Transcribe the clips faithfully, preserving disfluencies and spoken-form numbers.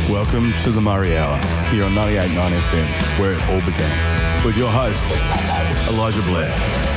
Welcome to the Murray Hour here on ninety-eight point nine F M, where it all began. With your host, Elijah Blair.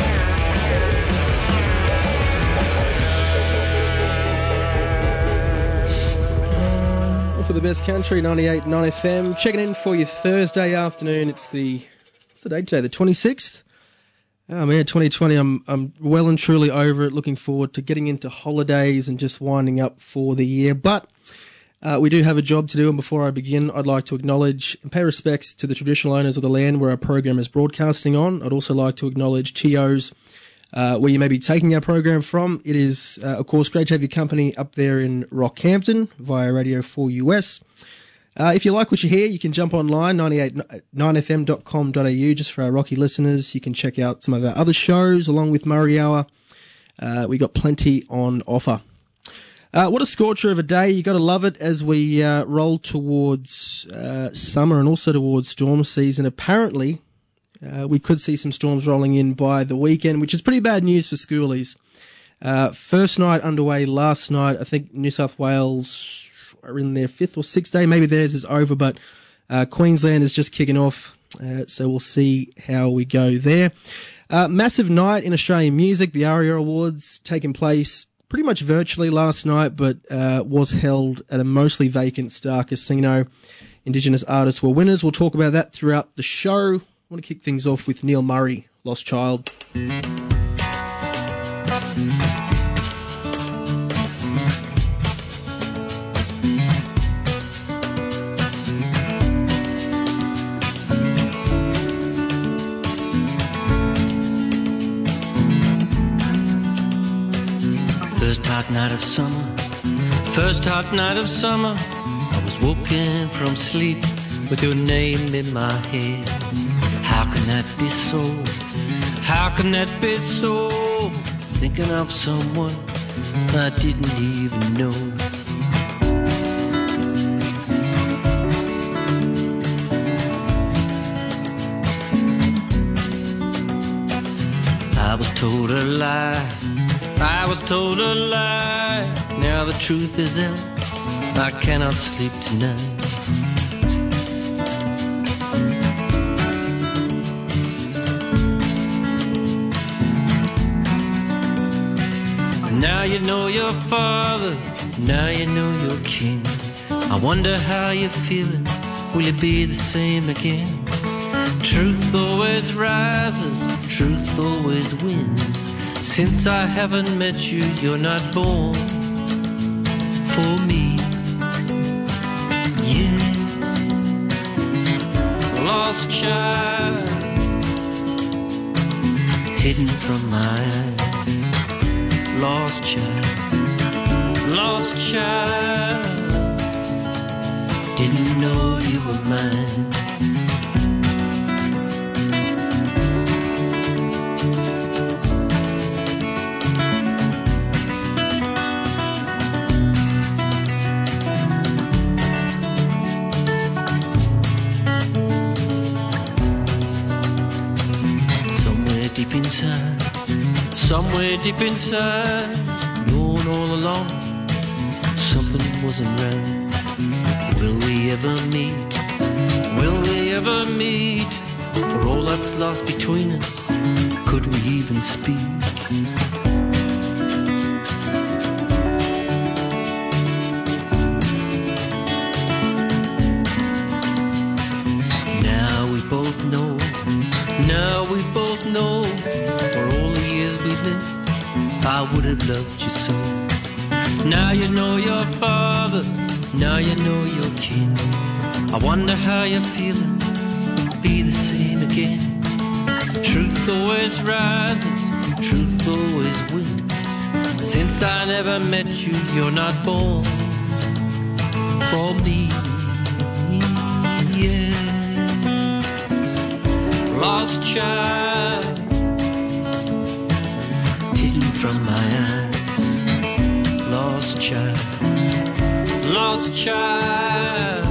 Well, for the best country, ninety-eight point nine F M, checking in for your Thursday afternoon. It's the, what's the date today? The twenty-sixth? Oh man, twenty twenty, I'm I'm well and truly over it. Looking forward to getting into holidays and just winding up for the year. But uh, we do have a job to do, and before I begin, I'd like to acknowledge and pay respects to the traditional owners of the land where our program is broadcasting on. I'd also like to acknowledge T Os uh, where you may be taking our program from. It is, uh, of course, great to have your company up there in Rockhampton via Radio four U S. Uh, if you like what you hear, you can jump online, ninety-eight nine F M dot com dot a u, just for our Rocky listeners. You can check out some of our other shows along with Murray Hour. Uh, we got plenty on offer. Uh, what a scorcher of a day. You got to love it as we uh, roll towards uh, summer and also towards storm season. Apparently, uh, we could see some storms rolling in by the weekend, which is pretty bad news for schoolies. Uh, first night underway last night. I think New South Wales are in their fifth or sixth day. Maybe theirs is over, but uh, Queensland is just kicking off. Uh, so we'll see how we go there. Uh, massive night in Australian music. The ARIA Awards taking place pretty much virtually last night, but uh, was held at a mostly vacant Star Casino. Indigenous artists were winners. We'll talk about that throughout the show. I want to kick things off with Neil Murray, Lost Child. First hot night of summer, first hot night of summer, I was woken from sleep with your name in my head. How can that be so? How can that be so? I was thinking of someone I didn't even know. I was told a lie, I was told a lie. Now the truth is out, I cannot sleep tonight. Now you know your father, now you know your king. I wonder how you're feeling, will you be the same again? Truth always rises, truth always wins. Since I haven't met you, you're not born for me. Yeah, lost child, hidden from my eyes. Lost child, lost child, didn't know you were mine. Deep inside, somewhere deep inside, known all along, something wasn't right. Will we ever meet? Will we ever meet? For all that's lost between us, could we even speak? Now we both know, now we both know, for all the years we've missed, I would have loved you so. Now you know your father, now you know your kin. I wonder how you're feeling, be the same again. Truth always rises, truth always wins. Since I never met you, you're not born for me. Yeah, lost child, hidden from my eyes. Lost child, lost child,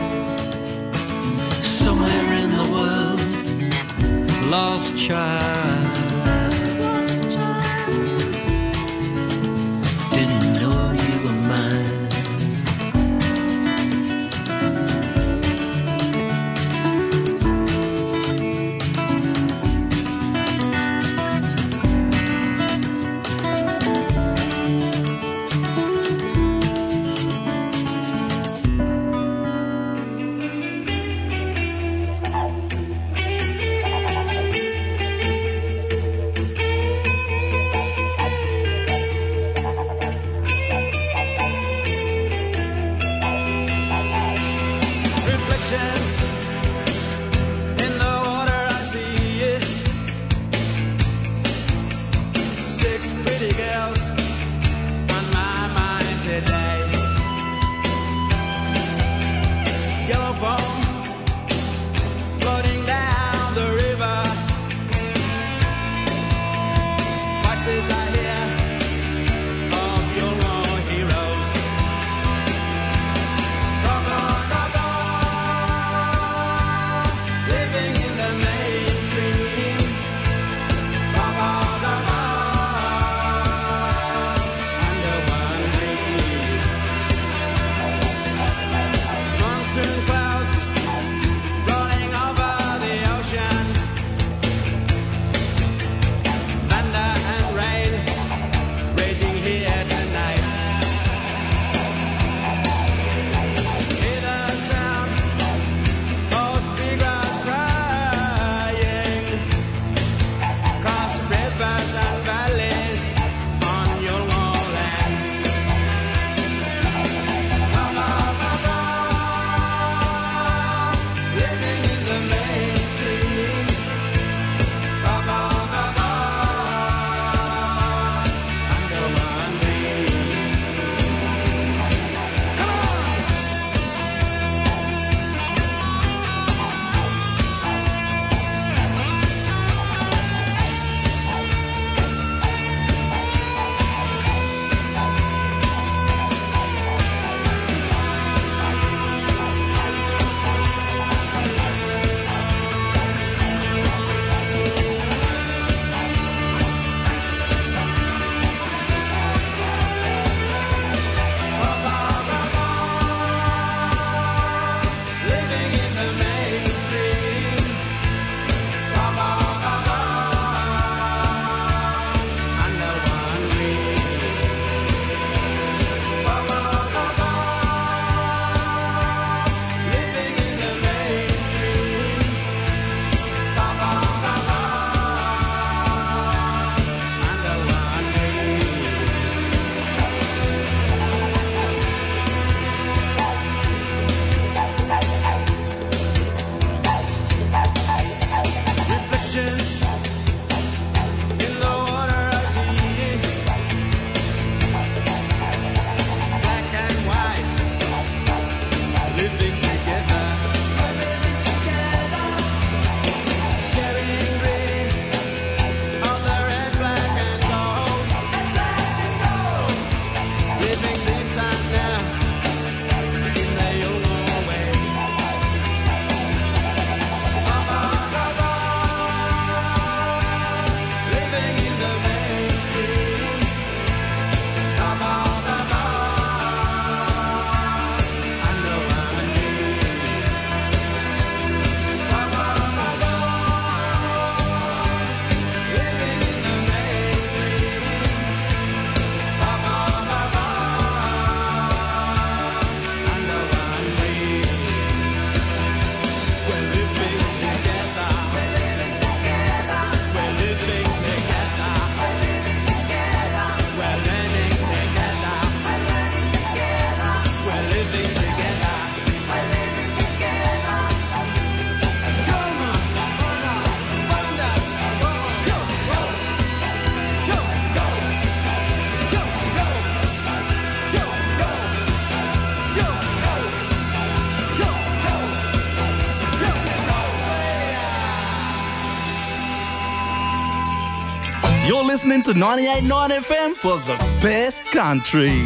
somewhere in the world. Lost child, lost child, didn't know you were mine. You're listening to ninety-eight point nine F M for the best country.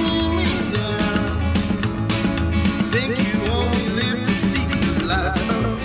Think you only live to see the light of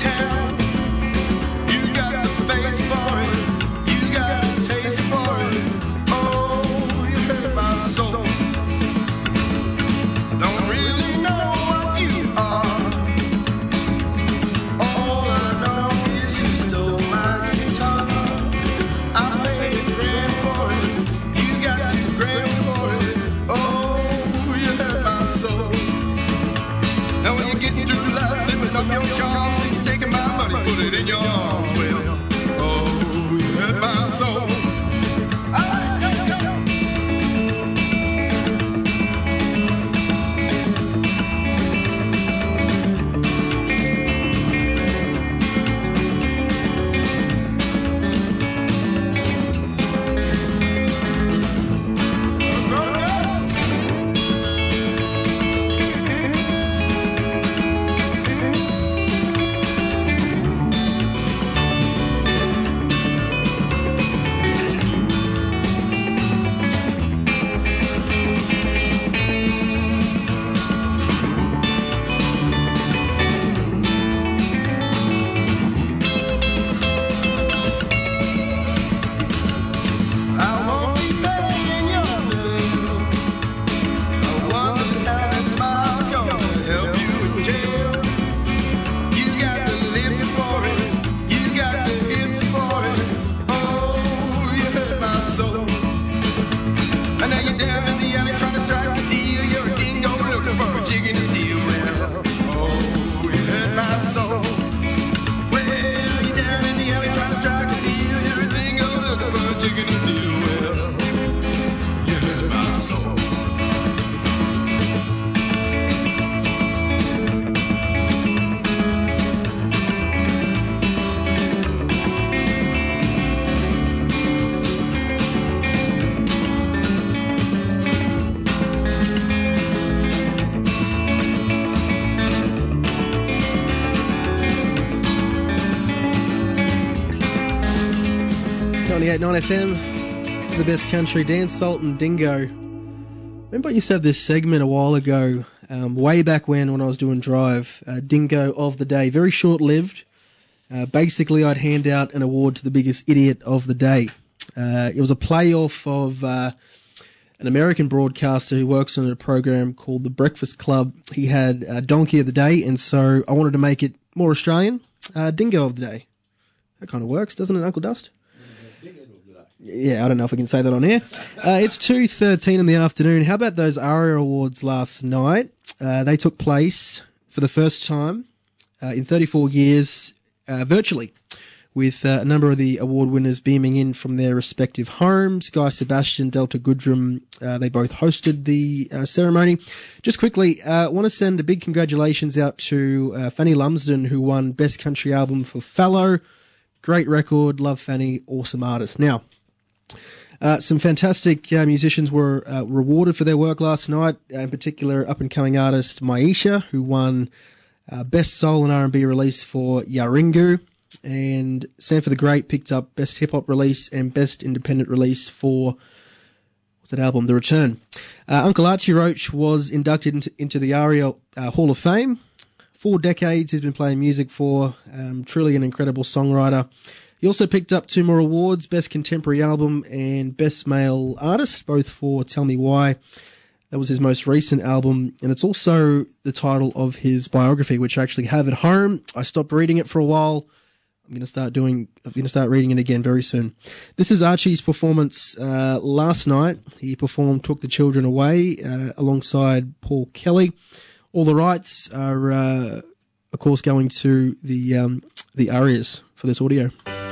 ninety-eight point nine F M, the best country, Dan Salt and Dingo. Remember I used to have this segment a while ago, um, way back when when I was doing Drive, uh, Dingo of the Day, very short-lived. Uh, basically, I'd hand out an award to the biggest idiot of the day. Uh, it was a playoff of uh, an American broadcaster who works on a program called The Breakfast Club. He had a Donkey of the Day, and so I wanted to make it more Australian. Uh, Dingo of the Day. That kind of works, doesn't it, Uncle Dust? Yeah, I don't know if I can say that on air. Uh, it's two thirteen in the afternoon. How about those ARIA Awards last night? Uh, they took place for the first time uh, in thirty-four years uh, virtually, with uh, a number of the award winners beaming in from their respective homes. Guy Sebastian, Delta Goodrem, uh, they both hosted the uh, ceremony. Just quickly, I uh, want to send a big congratulations out to uh, Fanny Lumsden, who won Best Country Album for Fallow. Great record, love Fanny, awesome artist. Now, uh, some fantastic uh, musicians were uh, rewarded for their work last night, in particular up-and-coming artist Maisha, who won uh, Best Soul and R and B release for Yaringu. And Sanford the Great picked up Best Hip Hop Release and Best Independent Release for, what's that album? The Return. Uh, Uncle Archie Roach was inducted into, into the ARIA uh, Hall of Fame. Four decades he's been playing music for. Um, truly an incredible songwriter. He also picked up two more awards, Best Contemporary Album and Best Male Artist, both for Tell Me Why. That was his most recent album, and it's also the title of his biography, which I actually have at home. I stopped reading it for a while. I'm going to start doing, I'm going to start reading it again very soon. This is Archie's performance uh, last night. He performed Took the Children Away uh, alongside Paul Kelly. All the rights are, uh, of course, going to the um, the ARIAs for this audio.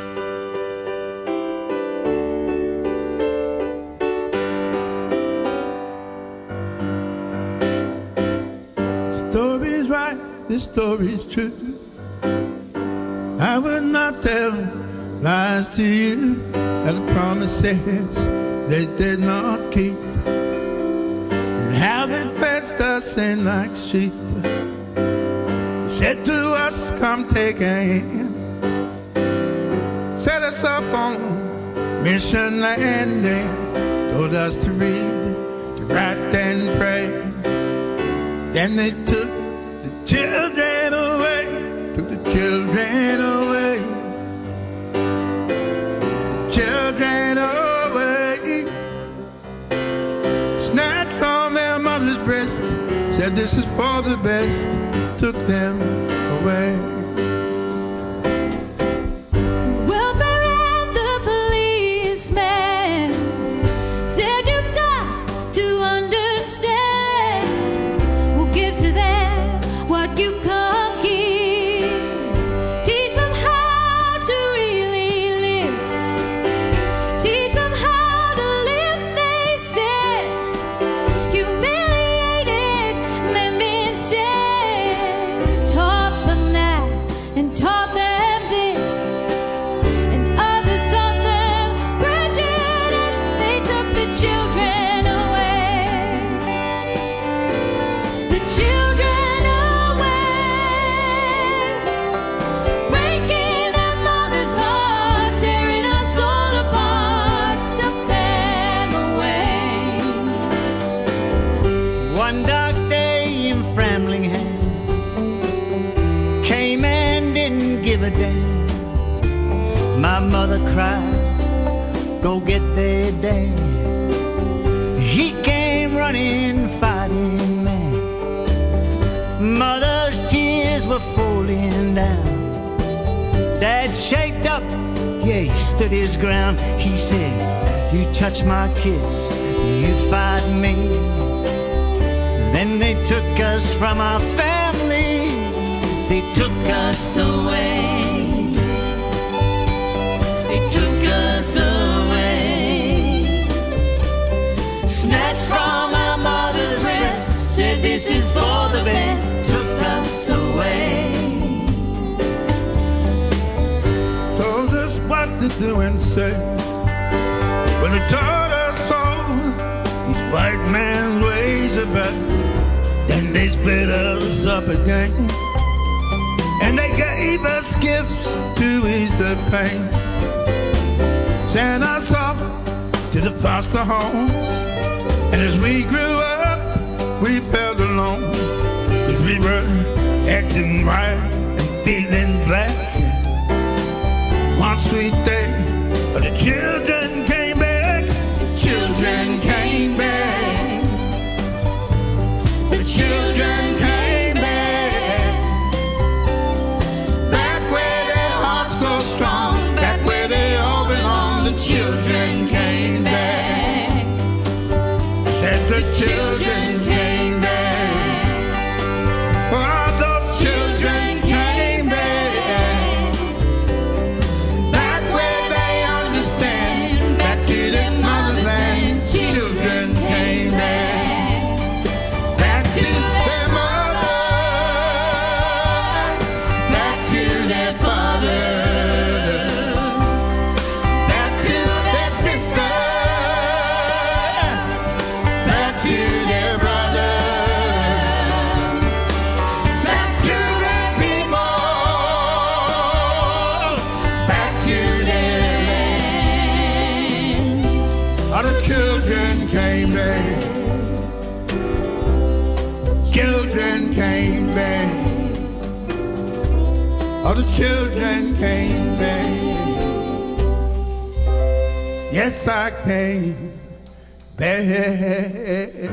Story's right, this story's true. I would not tell lies to you, that the promises they did not keep, and how they fetched us in like sheep. They said to us, come take a hand, set us up on mission landing, told us to read, to write and pray. Then they took the children away, took the children away, the children away, snatched from their mother's breast, said this is for the best, took them away. Welfare and the policeman said you've got to understand, we'll give to them what you can't give, teach them how to really live, teach them how to live, they said, humiliated men instead, taught them that and taught them this, and others taught them prejudice, they took the children away, the children away, breaking their mothers' hearts, tearing us all apart, took them away. One dark day in Framlingham, came and didn't give a damn. My mother cried, go get their dad. He came running, fighting man. Mother's tears were falling down. Dad shaped up, yeah, he stood his ground. He said, you touch my kids, you fight me. Then they took us from our family, they took us away, they took us away, snatched from our mother's breast, said this is for the best, took us away. Told us what to do and say, but they taught us all these white man's ways about. Then they split us up again, and they gave us gifts to ease the pain. sent us off to the foster homes. And as we grew up, we felt alone, 'cause we were acting right and feeling black. One sweet day, the children came back. The children came back. The children came back. Back where their hearts grow strong, back where they all belong. The children came back. Said the children came back. Oh, the children came back. Back where they understand, back to this mother's land. Children came back. Back to their mothers, back to their fathers, back to their sisters, back to their brothers, back to their people, back to their land. All the children came back. Children came back. All the children came back. Yes, I came back.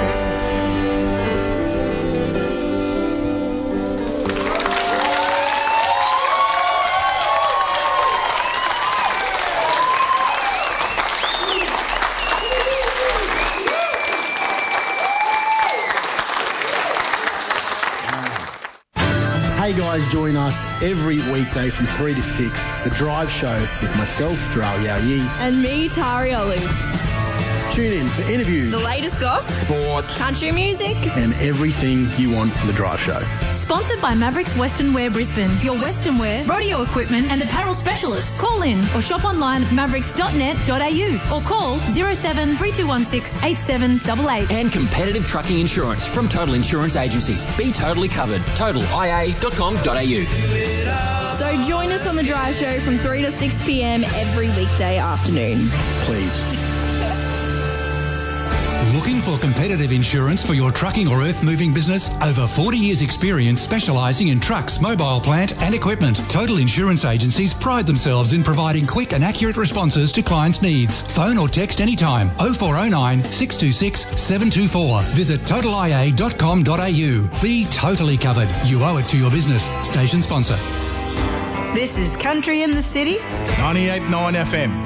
Hey guys, join us every weekday from three to six, The Drive Show with myself, Dral Yao Yi. And me, Tari Olu. Tune in for interviews, The latest goss, sports, country music, and everything you want from The Drive Show. Sponsored by Mavericks Western Wear Brisbane, your Western wear, rodeo equipment and apparel specialist. Call in or shop online at mavericks dot net dot a u or call zero seven three two one six eight seven eight eight. And competitive trucking insurance from Total Insurance Agencies. Be totally covered. total i a dot com dot a u. So join us on The Drive Show from three to six p m every weekday afternoon. Please. Looking for competitive insurance for your trucking or earth-moving business? Over forty years experience specialising in trucks, mobile plant and equipment. Total Insurance Agencies pride themselves in providing quick and accurate responses to clients' needs. Phone or text anytime oh four oh nine, six two six, seven two four. Visit total i a dot com dot a u. Be totally covered. You owe it to your business. Station sponsor. This is Country in the City. ninety-eight point nine F M.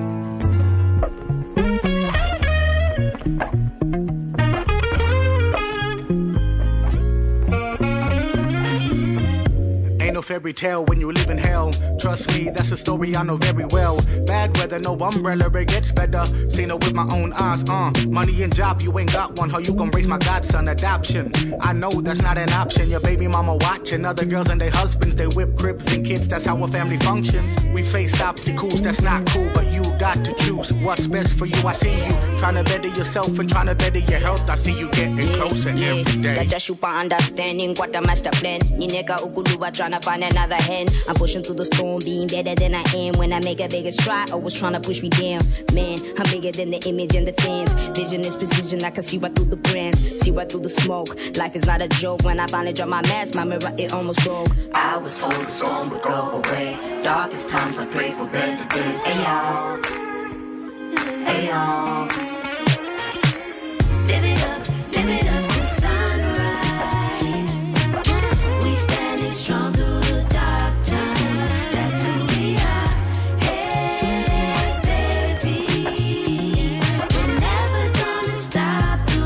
No fairy tale when you live in hell. Trust me, that's a story I know very well. Bad weather, no umbrella, it gets better. Seen it with my own eyes, uh. Money and job, you ain't got one. How you gon' raise my godson? Adoption. I know that's not an option. Your baby mama watching other girls and their husbands. They whip cribs and kids, that's how a family functions. We face obstacles, that's not cool, but you got to choose what's best for you. I see you trying to better yourself and trying to better your health. I see you getting closer yeah, every day. That just super understanding what the master plan. Ni nigga ukuluwa tryna find another hand. I'm pushing through the storm, being better than I am. When I make a bigger stride, always trying to push me down. Man, I'm bigger than the image and the fans. Vision is precision, I can see right through the brands, see right through the smoke. Life is not a joke. When I finally drop my mask, my mirror, it almost broke. I was told the storm would go away. Darkest times I pray for better days. Hey y'all, hey y'all. Live it up, live it up to sunrise. We standing strong through the dark times. That's who we are. Hey baby, we're never gonna stop the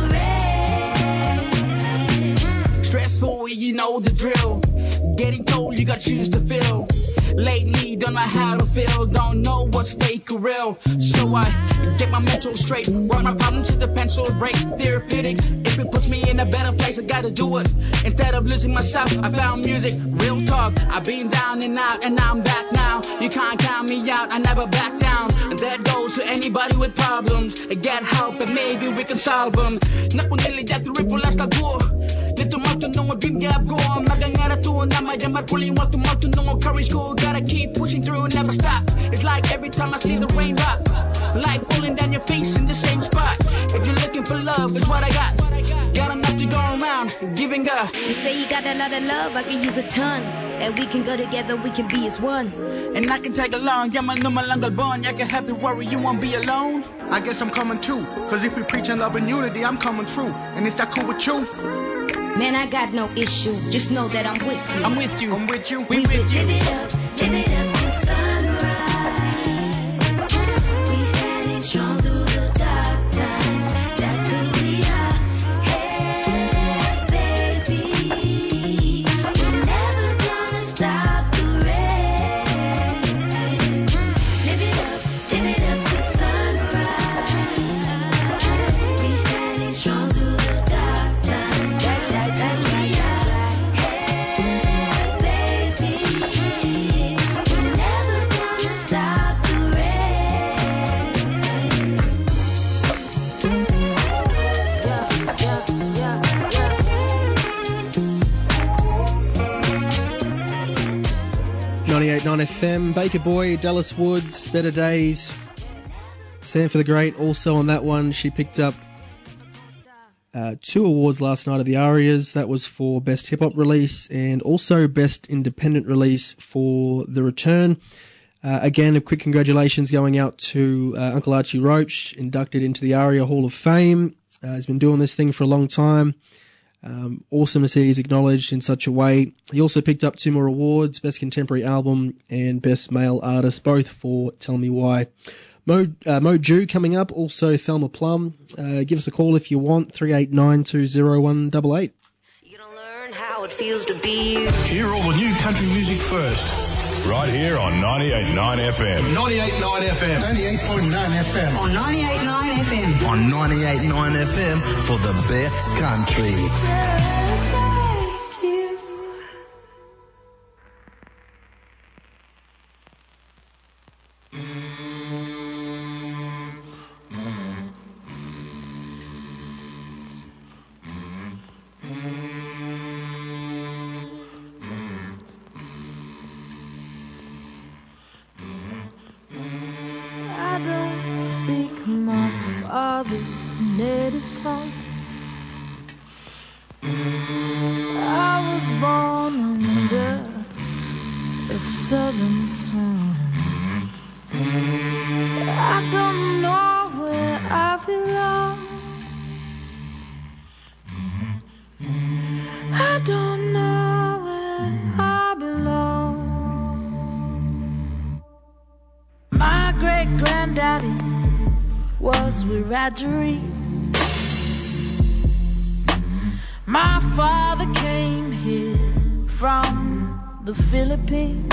rain. Stressful, you know the drill. Getting told you got shoes to fill. Lately, don't know how to feel, don't know what's fake or real. So I get my mental straight, write my problems to the pencil breaks. Therapeutic, if it puts me in a better place, I gotta do it. Instead of losing myself, I found music, real talk. I've been down and out, and now I'm back now. You can't count me out, I never back down. And that goes to anybody with problems. Get help and maybe we can solve them. Nakunili that the ripple last I go. Nito matunong dream gap go. Magangara to na mayamar kuling watu matunong courage go. Gotta keep pushing through, never stop. It's like like every time I see the rain drop. Light falling down your face in the same spot. If you're looking for love, it's what I got. Got enough to go around, giving up. You say you got a lot of love, I can use a ton. And we can go together, we can be as one. And I can tag along, yeah, no malangal bond. I can have to worry, you won't be alone. I guess I'm coming too, cause if we preaching love and unity, I'm coming through. And is that cool with you? Man, I got no issue, just know that I'm with you. I'm with you, I'm with you, we, we with you. Live it up, live it up till sunrise. We standing strong through the dark times. That's who we are. Hey, baby, we're never gonna stop the rain. Live it up, live it up till sunrise. We standing strong through the dark times. That's right, that's right, that's right. Hey, baby, we're never gonna stop the rain. Yeah, yeah, yeah, yeah. ninety-eight point nine F M, Baker Boy, Dallas Woods, Better Days. Sam for the Great also on that one. She picked up uh, two awards last night at the Arias. That was for Best Hip Hop Release and also Best Independent Release for The Return. Uh, again, a quick congratulations going out to uh, Uncle Archie Roach, inducted into the Aria Hall of Fame. Uh, he's been doing this thing for a long time. Um, awesome to see he's acknowledged in such a way. He also picked up two more awards, Best Contemporary Album and Best Male Artist, both for Tell Me Why. Mo, uh, Mo Jew coming up, also Thelma Plum. Uh, give us a call if you want, three eight nine two zero one eight eight. Learn how it feels to be you. Hear all the new country music first, right here on ninety-eight point nine F M. ninety-eight point nine F M. ninety-eight point nine F M. On ninety-eight point nine F M. On ninety-eight point nine F M for the best country. I don't speak my father's native tongue. I was born under a southern sun. I don't know where I belong. I don't know where I belong. My great granddaddy was Wiradjuri. My father came here from the Philippines.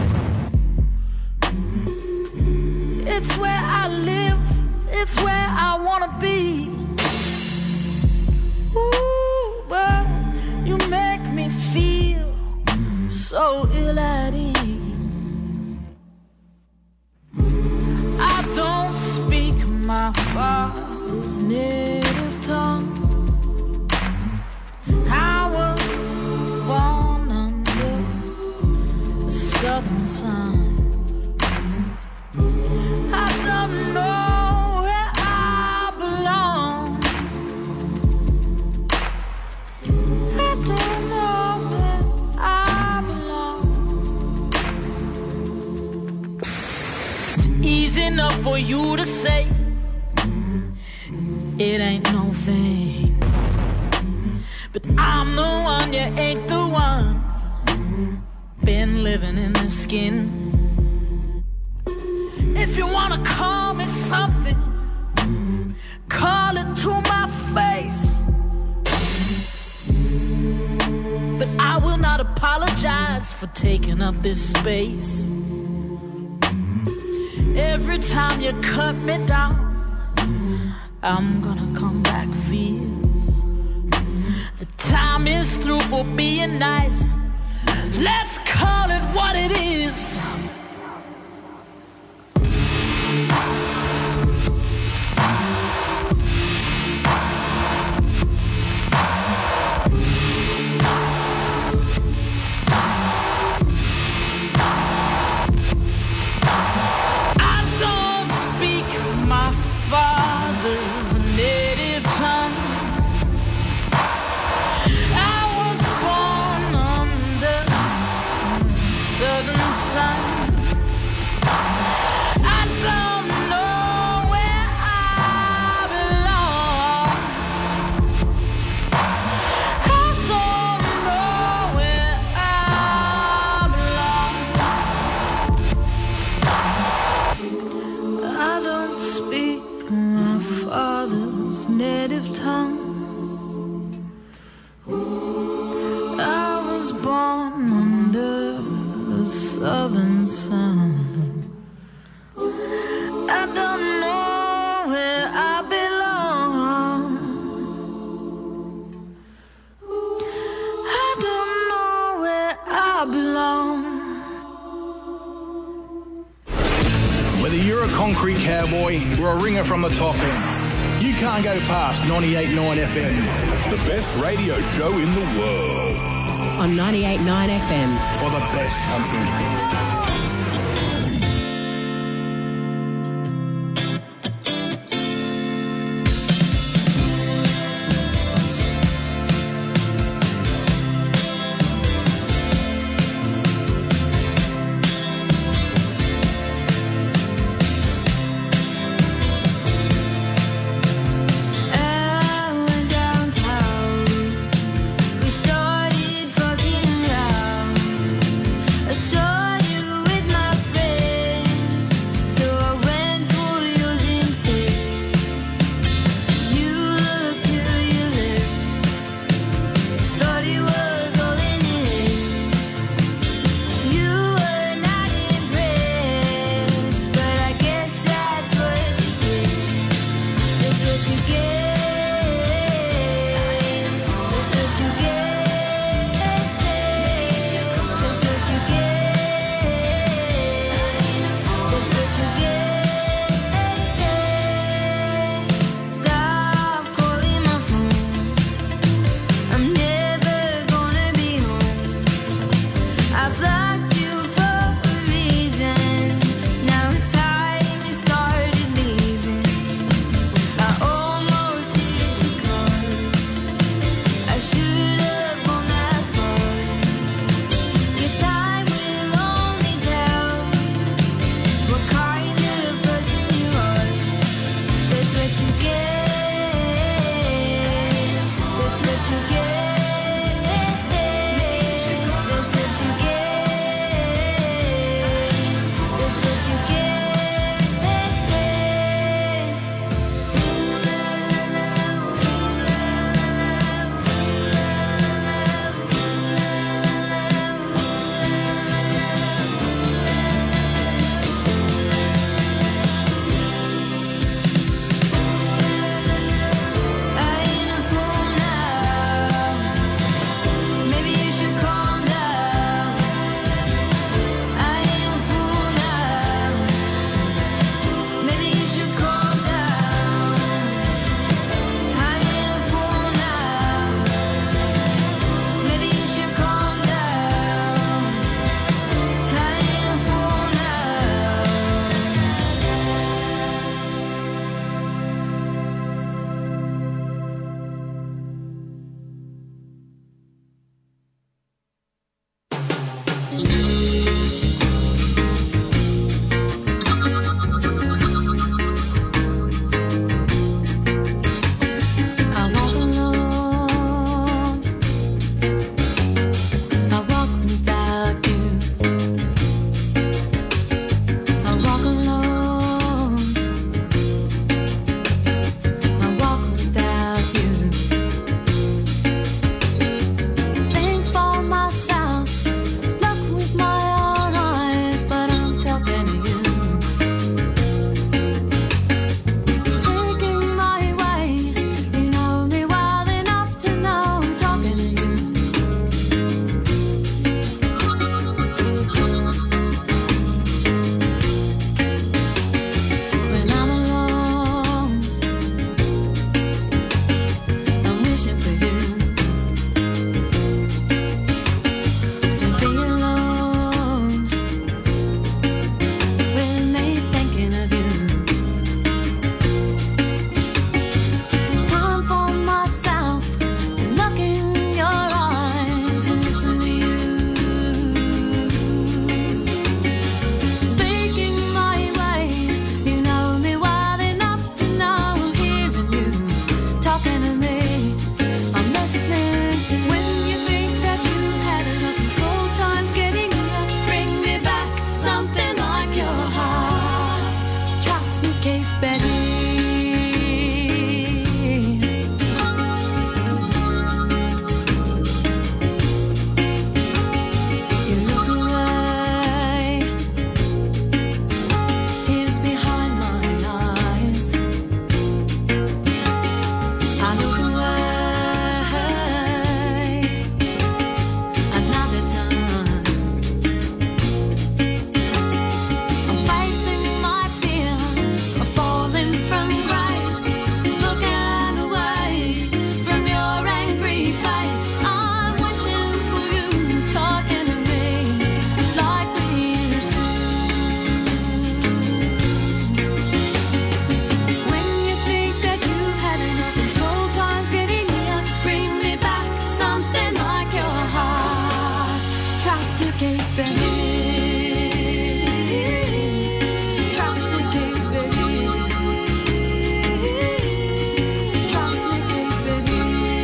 It's where I live, it's where I wanna be. Ooh, but you make me feel so ill at ease. I don't speak my father's native tongue. I was born under the southern sun. I don't know where I belong. I don't know where I belong. It's easy enough for you to say it ain't no thing, but I'm the one, you ain't the one. Been living in the skin. If you wanna call me something, call it to my face. But I will not apologize for taking up this space. Every time you cut me down, I'm gonna come back fierce. The time is through for being nice. Let's call it what it is. not speak my father's native tongue. I was born under the southern sun. I don't know where I belong. I don't know where I belong. Whether you're a concrete cowboy or a ringer from the top end, you can't go past ninety-eight point nine F M. The best radio show in the world. On ninety-eight point nine F M. For the best country. Started fucking loud. I saw you with Cape Betty. You look away, tears behind my eyes. I look away another time. I'm facing my fear of falling from grace, looking away from your angry face. I'm wishing for you, talking to me like we used to. When you think that you had enough control, time's getting near. Bring me back something like your heart. Trust me, Cape Betty. Trust me, Cape Betty. Trust me, Cape Betty.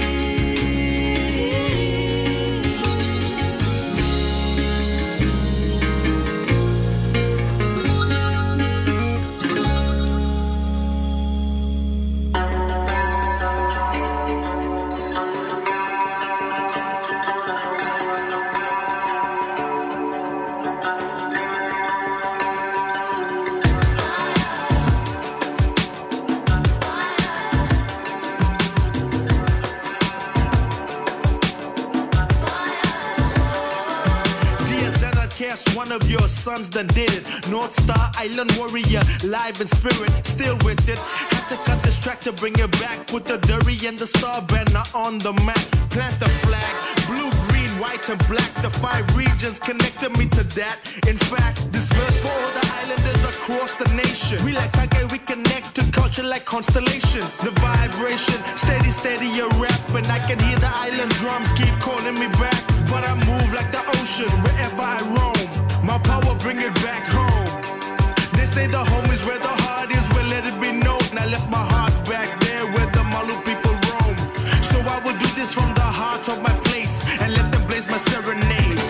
Dear Zenacast, one of your sons done did it. North Star Island Warrior, live in spirit, still with it. Had to cut this track to bring it back. Put the Durry and the Star Banner on the map. Plant the flag, blue, green, white, and black. The five regions connected me to that. In fact, this verse for all the islanders across the nation. We like Kage, we connect to culture like constellations. The vibration, steady, steady, a rap. And I can hear the island drums keep calling me back. But I move like the ocean wherever I roam. My power bring it back home. They say the home is where the heart is, well let it be known. I left my heart back there where the Malu people roam. So I will do this from the heart of my place and let them blaze my serenade.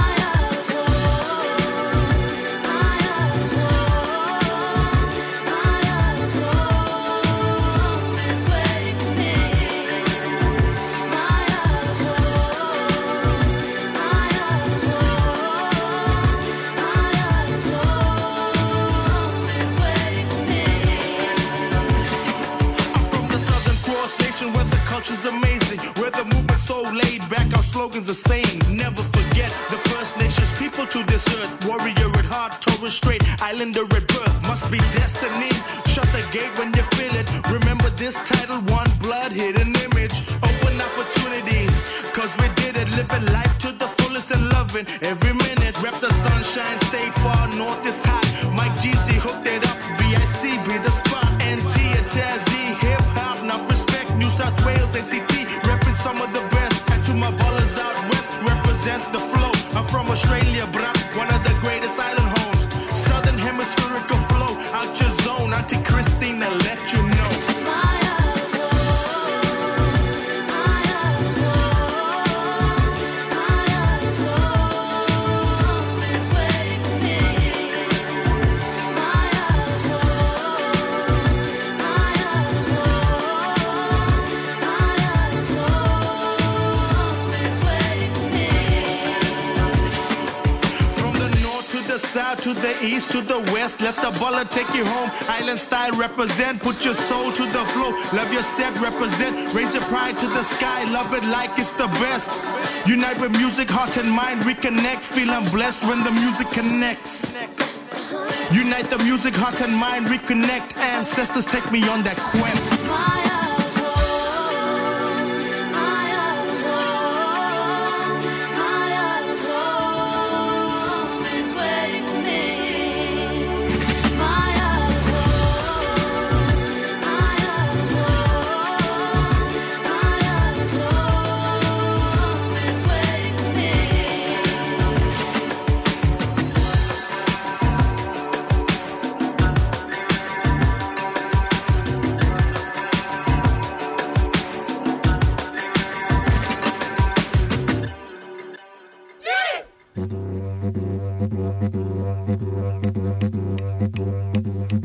From the Southern Cross Nation where the culture's amazing, where the movement's so laid back, our slogans are sayings. Never forget the First Nations people to this earth. Warrior at heart, Torres Strait, Islander at birth. Must be destiny. Shut the gate when you feel it. Remember this title, one blood, hidden image. Open opportunities, cause we did it. Living life to the fullest and loving every minute. Rep the sunshine, state far north, it's hot. Mike G C hooked it up, V I C be the spot. N T and Tazzy, hip hop, enough respect. New South Wales, A C T, repping some of the best. And to my ballers out west, represent the flow. I'm from Australia, bruh, one of the greatest island homes. Southern hemispherical flow, out your zone. Auntie Christina, let you know. From the north to the south to the east to the west, let the baller take you home. Island style represent, put your soul to the flow. Love your set, represent, raise your pride to the sky. Love it like it's the best. Unite with music, heart and mind, reconnect. Feel I'm blessed when the music connects. Unite the music, heart and mind, reconnect. Ancestors take me on that quest.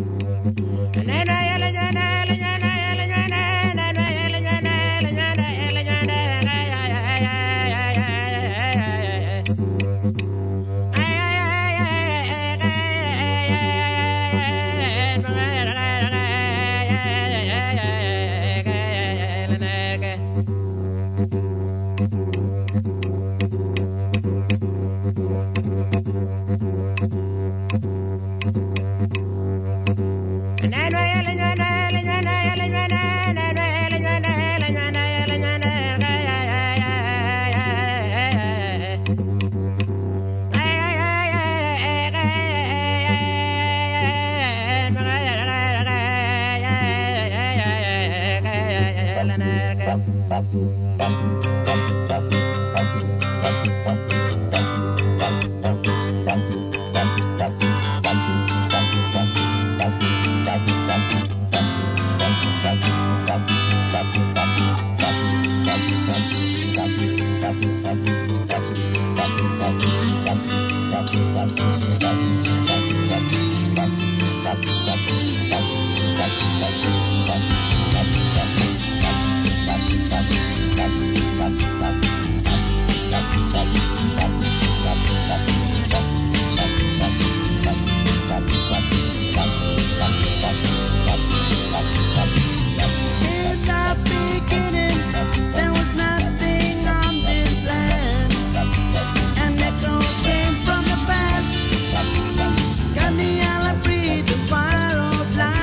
Fire of life.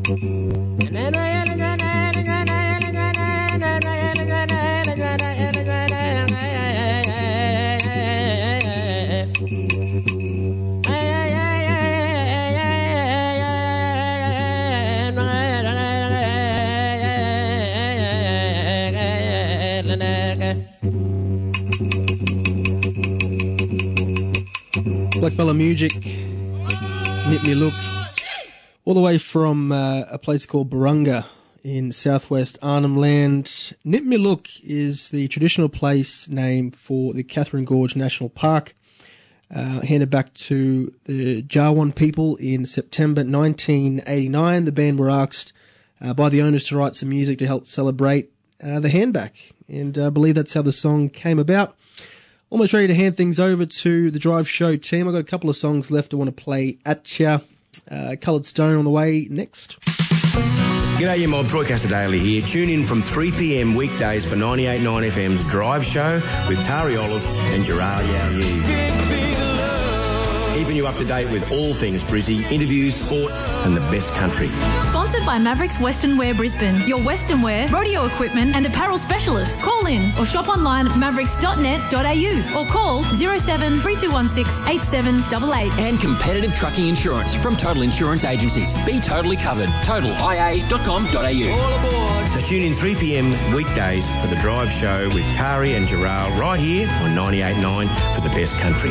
Black Bella Music, Nip Me Look, all the way from uh, a place called Barunga in southwest Arnhem Land. Nip Me Look is the traditional place name for the Catherine Gorge National Park, uh, handed back to the Jawan people in September nineteen eighty-nine. The band were asked uh, by the owners to write some music to help celebrate uh, the handback, and I believe that's how the song came about. Almost ready to hand things over to the Drive Show team. I've got a couple of songs left I want to play at ya. Uh, Coloured Stone on the way next. G'day, you mob. Troy Casadale here. Tune in from three p.m. weekdays for ninety-eight point nine F M's Drive Show with Tari Olive and Gerard Yao Yi. Keeping you up to date with all things Brizzy, interviews, sport and the best country. Sponsored by Mavericks Western Wear Brisbane, your Western wear, rodeo equipment and apparel specialist. Call in or shop online at mavericks dot net dot a u or call zero seven three two one six eight seven eight eight. And competitive trucking insurance from Total Insurance Agencies. Be totally covered. total I A dot com dot a u. So tune in three p.m. weekdays for the Drive Show with Tari and Gerard right here on ninety-eight point nine for the best country.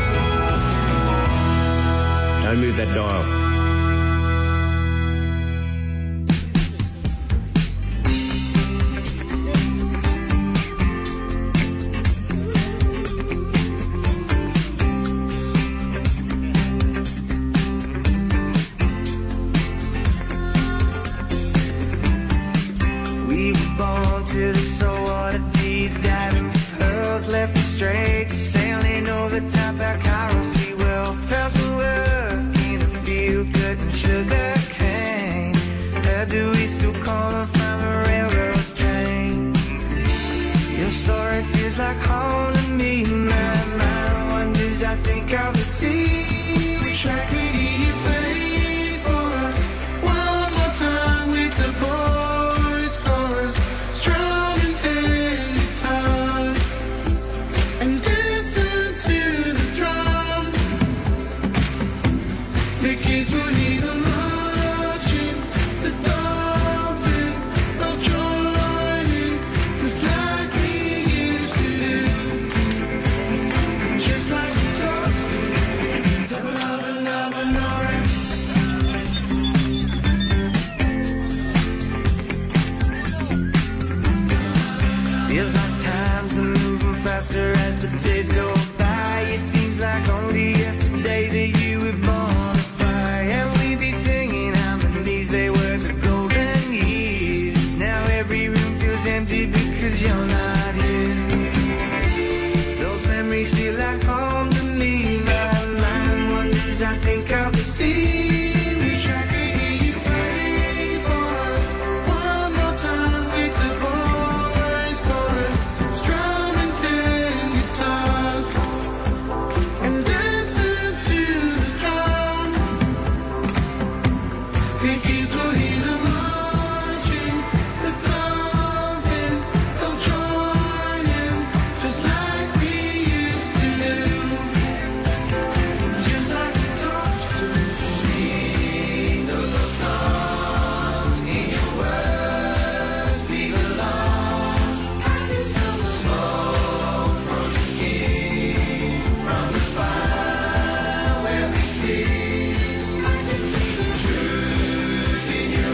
Don't move that dial. We were born to the saltwater, deep diving pearls left straight, sailing over top our Cairo Sea. Well, felt some work in a field, cutting sugar cane. Heard the whistle calling from a railroad train. Your story feels like home to me. My mind wanders, I think of the sea. Wish I could hear you play for us one more time with the boys' chorus, strong and ten guitars, and dancing to the drum. The kids will hear the marching, the thumping, they'll join in, just like we used to do, just like we talked to. Tabanaba-naba-nora. Feels like time's moving faster as the days go by. It seems like only yesterday that you were born to fly, and we'd be singing harmonies, they were the golden years. Now every room feels empty because you're not here. Those memories feel like home to me. My mind wanders, I think of the sea. Wish I could hear you play for us one more time with the boys' chorus, strumming ten guitars, and dancing to the drum. The kids will hear the marching, the thumping, they'll join in, just like we used to do, just like we talked to. Sing those old songs, in your words we belong. I can smell the smoke from the skin, from the fire where we sit. I can see the truth in your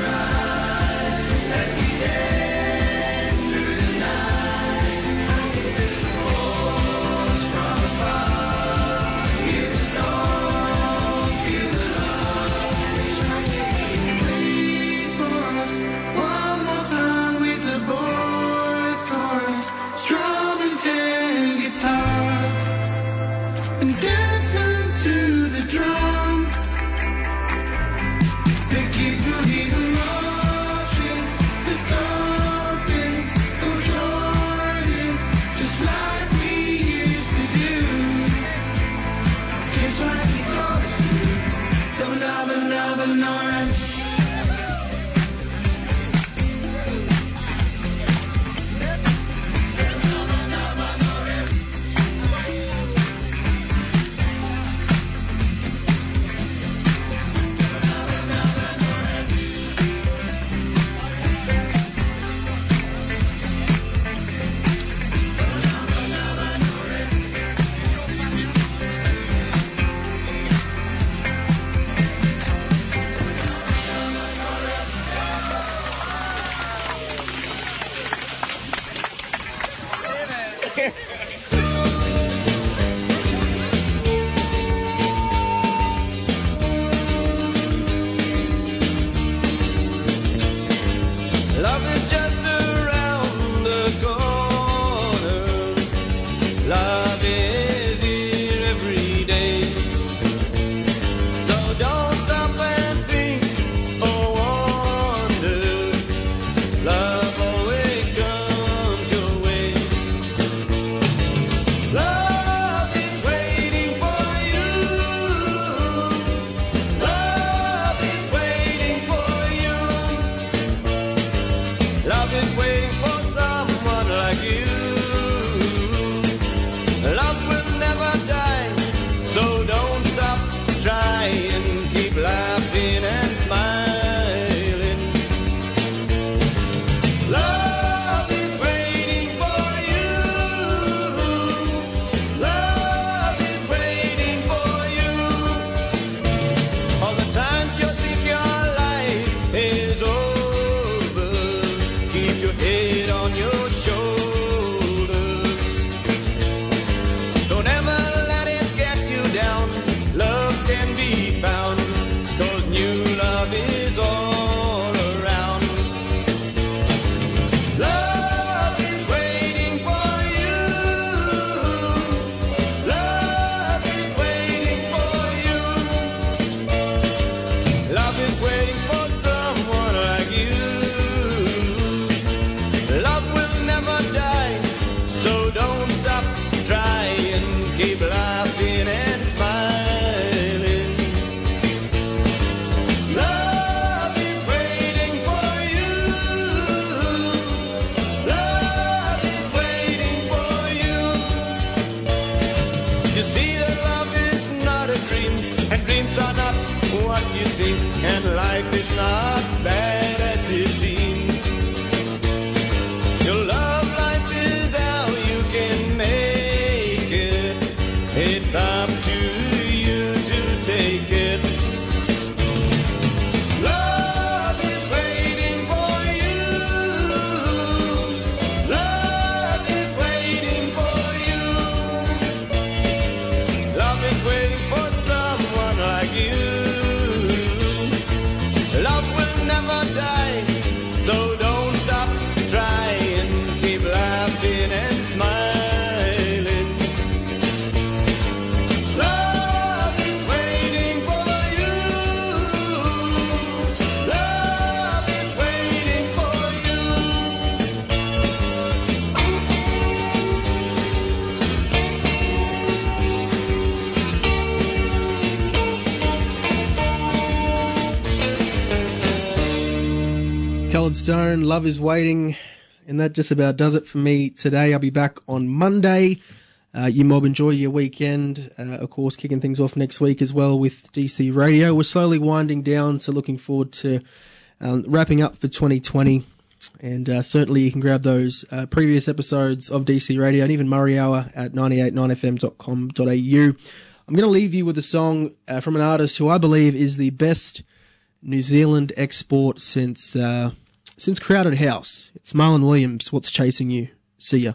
Coloured Stone, Love is Waiting, and that just about does it for me today. I'll be back on Monday. Uh, you mob, enjoy your weekend. Uh, of course, kicking things off next week as well with D C Radio. We're slowly winding down, so looking forward to um, wrapping up for twenty twenty. And uh, certainly you can grab those uh, previous episodes of D C Radio and even Murray Hour at nine eight nine f m dot com dot a u. I'm going to leave you with a song uh, from an artist who I believe is the best New Zealand export since uh, since Crowded House. It's Marlon Williams, What's Chasing You. See ya.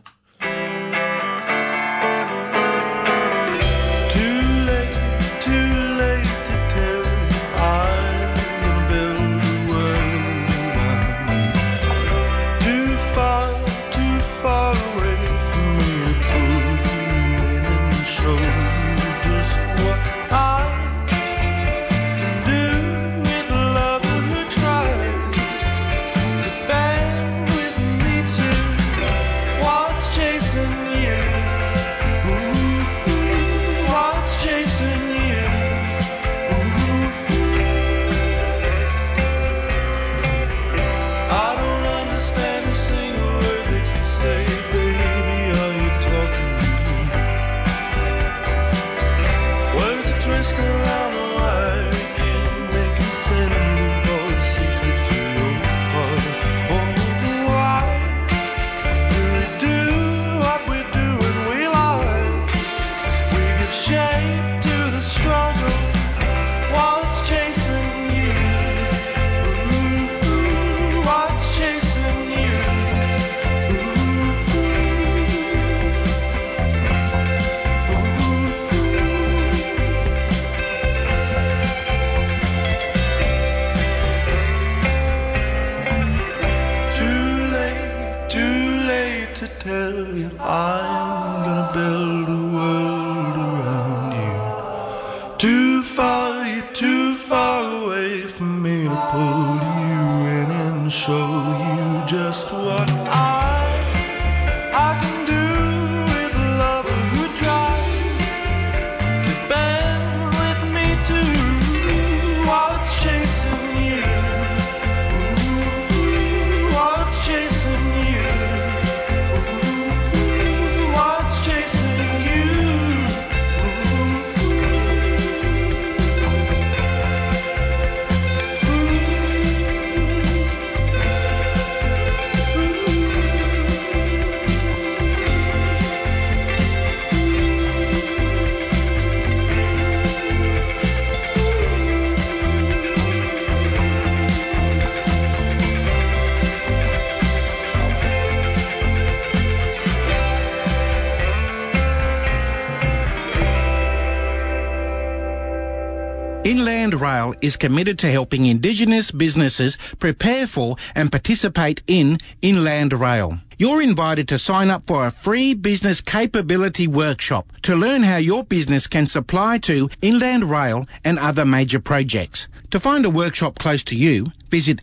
Inland Rail is committed to helping Indigenous businesses prepare for and participate in Inland Rail. You're invited to sign up for a free business capability workshop to learn how your business can supply to Inland Rail and other major projects. To find a workshop close to you, visit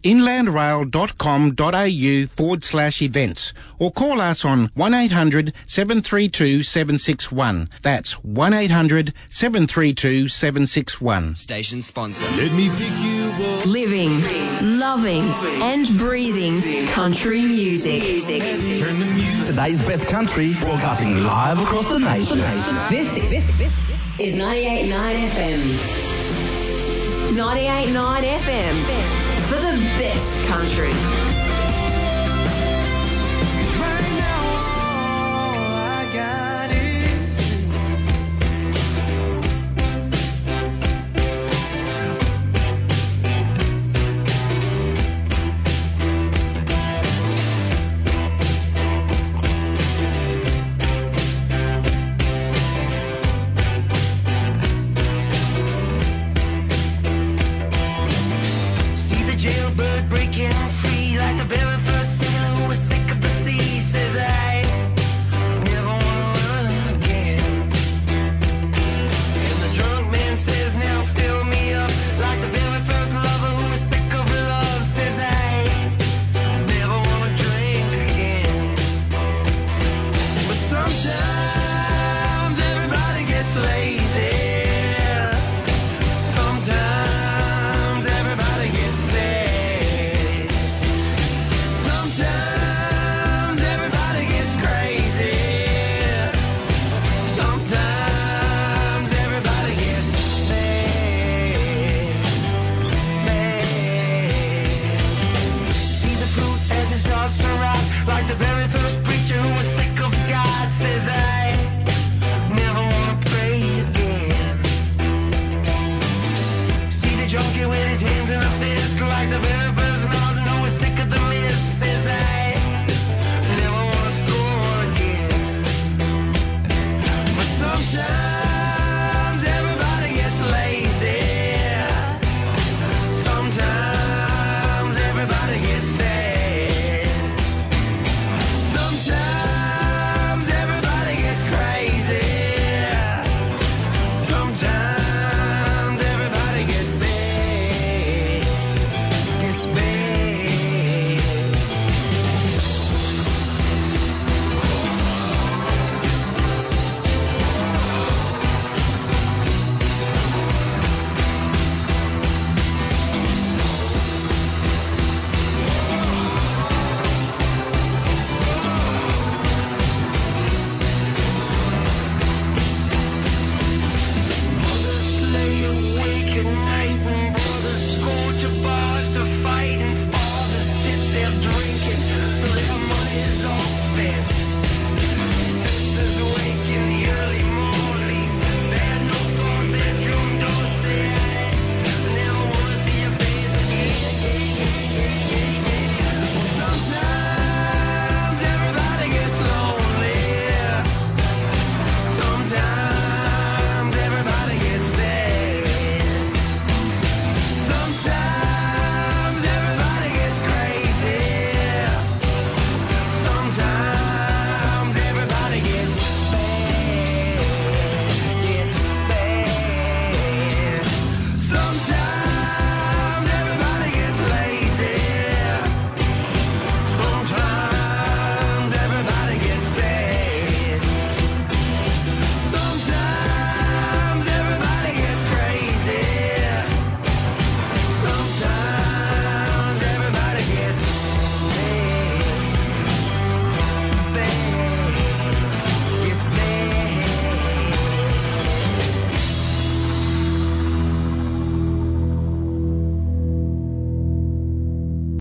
inlandrail.com.au forward slash events or call us on one eight hundred seven three two seven six one. That's one eight hundred seven three two seven six one. Station sponsor. Let me pick you up. Living, loving, and breathing country music. Turn the music. Today's best country, broadcasting live across the nation. This, this, this is ninety-eight point nine F M. ninety-eight point nine F M for the best country. Jailbird breaking free like gonna get sad.